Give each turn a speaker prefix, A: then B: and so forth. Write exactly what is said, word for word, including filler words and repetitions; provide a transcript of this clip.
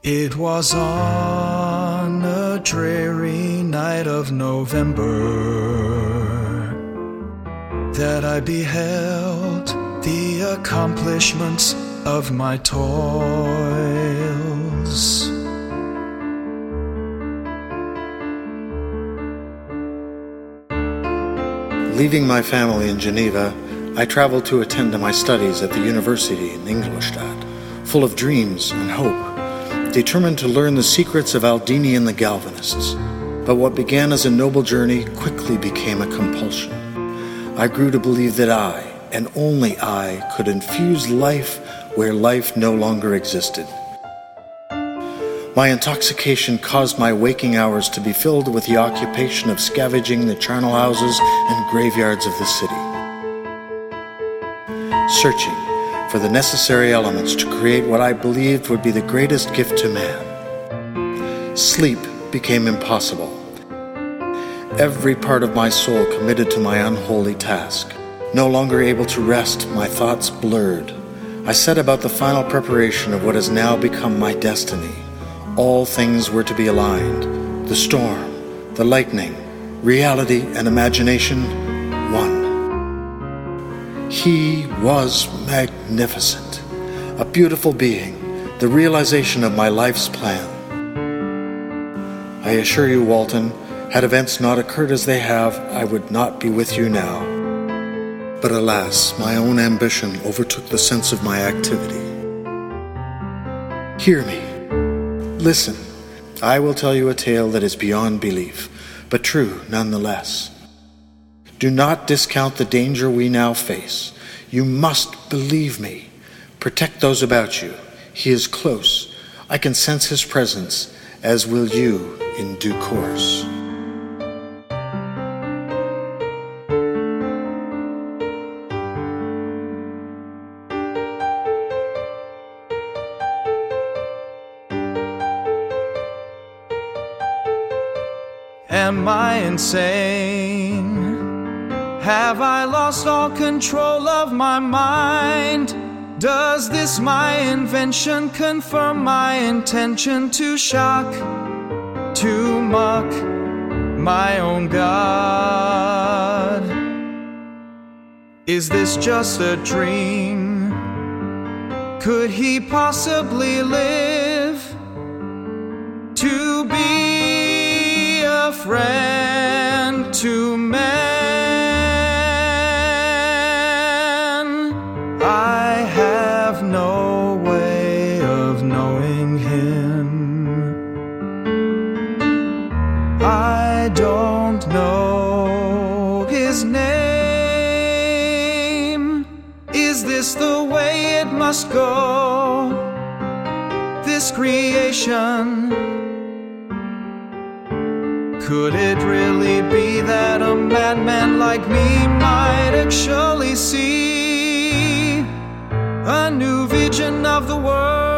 A: It was on a dreary night of November that I beheld the accomplishments of my toils.
B: Leaving my family in Geneva, I traveled to attend to my studies at the university in Ingolstadt, full of dreams and hope, determined to learn the secrets of Aldini and the Galvanists. But what began as a noble journey quickly became a compulsion. I grew to believe that I, and only I, could infuse life where life no longer existed. My intoxication caused my waking hours to be filled with the occupation of scavenging the charnel houses and graveyards of the city, searching for the necessary elements to create what I believed would be the greatest gift to man. Sleep became impossible. Every part of my soul committed to my unholy task. No longer able to rest, my thoughts blurred. I set about the final preparation of what has now become my destiny. All things were to be aligned. The storm, the lightning, reality and imagination, one. He was magnificent, a beautiful being, the realization of my life's plan. I assure you, Walton, had events not occurred as they have, I would not be with you now. But alas, my own ambition overtook the sense of my activity. Hear me. Listen. I will tell you a tale that is beyond belief, but true nonetheless. Do not discount the danger we now face. You must believe me. Protect those about you. He is close. I can sense his presence, as will you in due course.
A: Am I insane? Have I lost all control of my mind? Does this my invention confirm my intention to shock, to mock my own God? Is this just a dream? Could he possibly live to be a friend to men? I have no way of knowing him. I don't know his name. Is this the way it must go? This creation? Could it really be that a madman like me might actually see a new vision of the world?